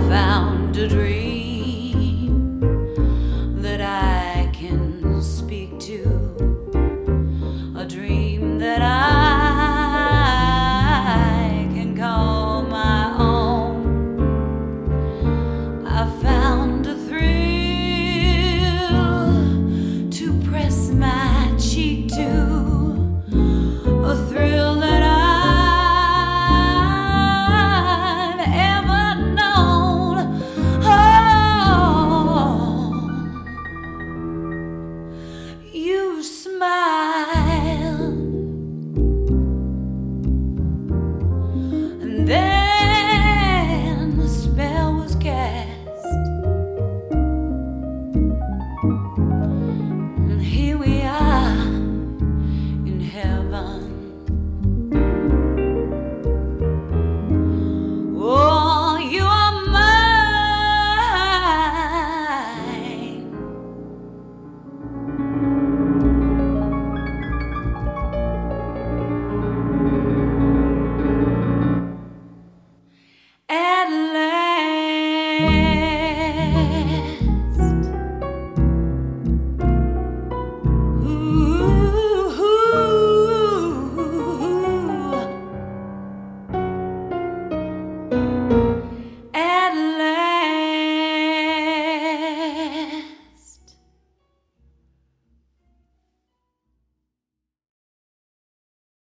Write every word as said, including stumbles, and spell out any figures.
found a dream that I can speak to, a dream that I can call my own. I found a thrill to press my cheek to, a thrill that I've ever known. Oh, you smile, and then the spell was cast, and here we are in heaven. Oh, you are mine. At last.